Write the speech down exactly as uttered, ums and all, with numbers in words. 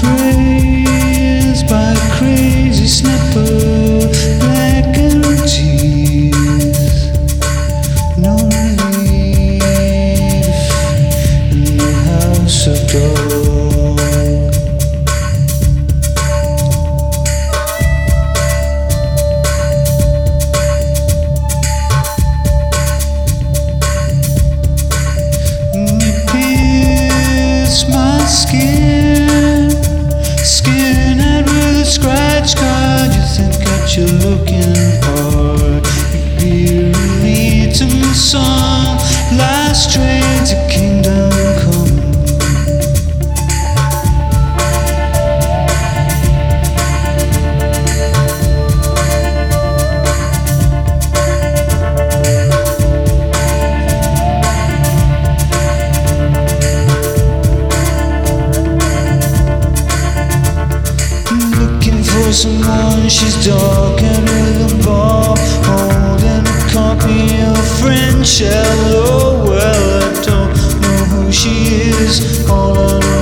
trails by a crazy snapper, black and tears, no relief in the house of gold. You pierce my skin, skin out with a scratch card. You think that you're looking hard. You beat me to my song, last train to kingdom come. For someone, she's dark and with a ball, holding a copy of French. Hello, well, I don't know who she is. All I know